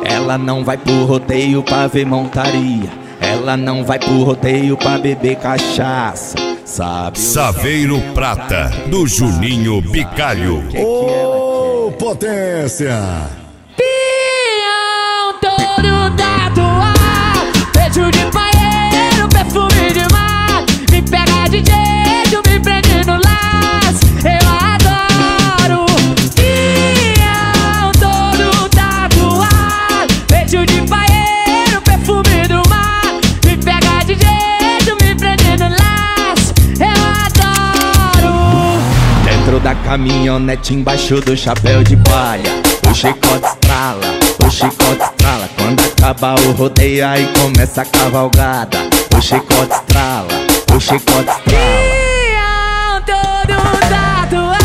Ela não vai pro rodeio pra ver montaria. Ela não vai pro rodeio pra beber cachaça. Sabe? Saveiro Prata, do Juninho Bicalho. Ô, potência! Pião todo tatuado, beijo de paeiro, perfume de mar. Me pega de jeito, me prende no laço. Eu adoro. Pião todo tatuado, beijo de paeiro, perfume do mar. Me pega de jeito, me prende no laço. Eu adoro. Dentro da caminhonete, embaixo do chapéu de palha, o chicote estrala, o chicote estrala. Quando acaba o rodeio, aí começa a cavalgada. O chicote estrala, o chicote estrala. Pião todo tatuado.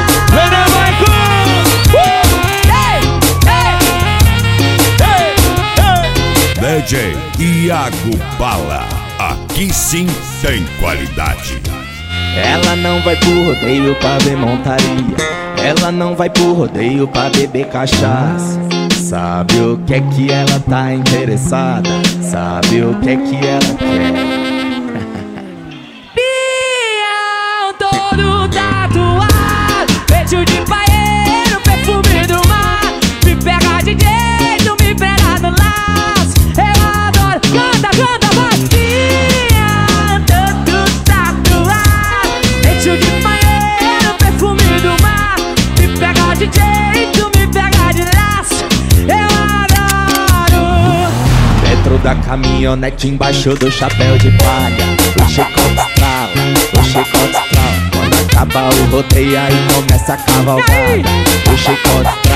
DJ Iago Bala, aqui sim tem qualidade. Ela não vai pro rodeio pra ver montaria. Ela não vai pro rodeio pra beber cachaça. Sabe o que é que ela tá interessada? Sabe o que é que ela quer? Pião todo tatuado, beijo de paeiro, perfume do mar. Me pega de jeito, me pega no laço. Eu adoro. Canta, canta, vai. Pião todo tatuado, beijo de paeiro, perfume do mar. Me pega de jeito, me pega de laço. Eu adoro. Dentro da caminhonete, embaixo do chapéu de palha, o chicote estrala, o chicote estrala. Quando acaba o rodeio, aí começa a cavalgada. O chicote estrala.